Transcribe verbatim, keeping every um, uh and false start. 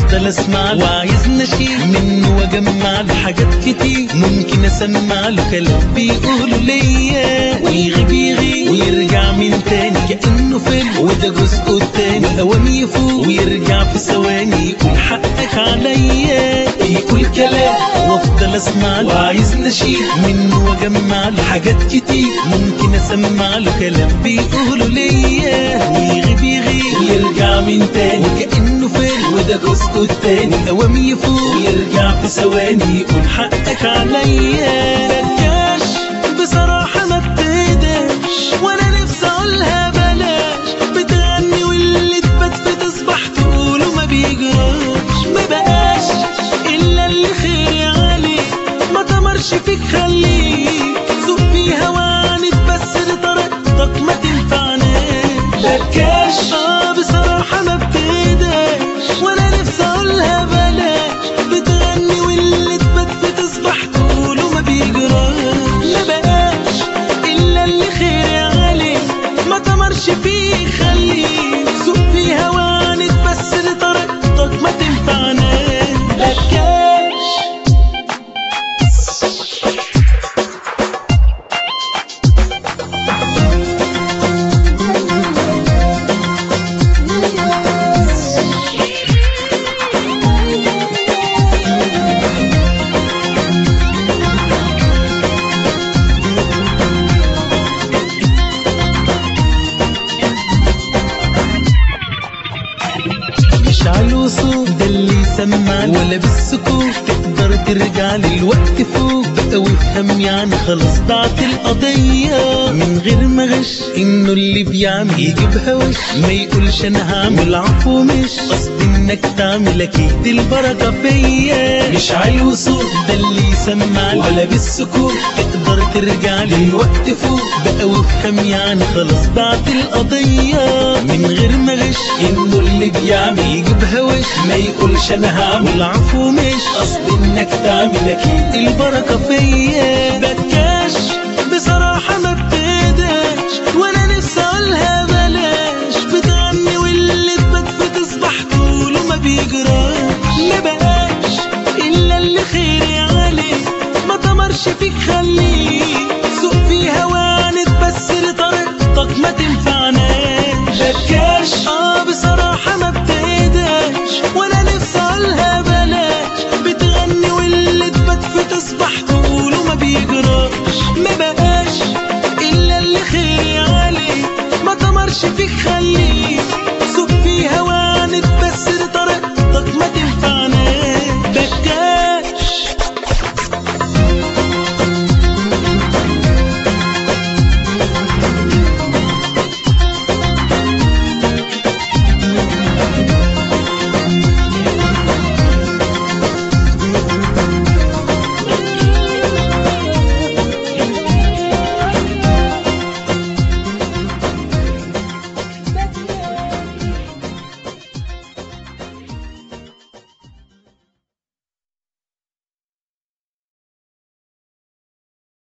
وافضل اسمع له، وعايز نشيل منه واجمع له حاجات كتير، ممكن اسمع له كلام بيقوله ليا، ويغيب يغيب ويرجع من تاني كأنه فيلم، وده جزءه التاني، واوام يفوق ويرجع في ثواني يقول حقك عليا، يقول كلام وافضل اسمع له، وعايز نشيل منه واجمع له حاجات كتير، ممكن اسمع له كلام بيقوله ليا، ويغيب يغيب ويرجع من تاني كأنه فيلم، وده جزءه التاني، اوام يفوق ويرجع في ثواني يقول حقك عليا. بكاش بصراحة ما بتهداش، وانا نفسي اقولها بلاش، بتغني واللي تبت تصبح تقوله ما بيجراش، ما بقاش الا اللي خيري عليك، ما تمرش فيك خليك سوق فيها وعنت، بس لطريقتك ما تنفعناش. بكاش اه بصراحة ما بتهداش، وانا نفسي اقولها بلاش، بتغني واللي تبت تصبح تقوله ما بيجراش، ما بقاش الا اللي خيري عليك، ما تمرش فيك خليك سوق فيها وعنت، بس لطريقتك ما تنفعناش. بكاش مش عالوصول ده اللي يسمع، ولا بالسكوت تقدر ترجع للوقت فوق بقى وافهم، يعني خلاص ضاعت القضية من غير ما غش، انه اللي بيعمل يجيبها وش، ما يقولش انا هعمل عفو، مش قصدي انك تعمل اكيد البركة فيا. مش عالوصول ده اللي يسمع، ولا بالسكوت تقدر ترجع للوقت فوق بقى وافهم، يعني خلاص ضاعت القضية من غير ما غش، انه اللي بيعمل يجيبها وش، ما يقولش انا هعمل عفو، مش قصدي انك تعمل اكيد البركة فيا. بكاش بصراحة ما بتهداش، وانا نفسي اقولها بلاش، بتغني واللي تبت تصبح تقوله ما بيجراش، ما بقاش الا اللي خيري عليك، ما تمرش فيك خليك سوق فيها وعنت، بس لطريقتك ما تنفعناش. بكاش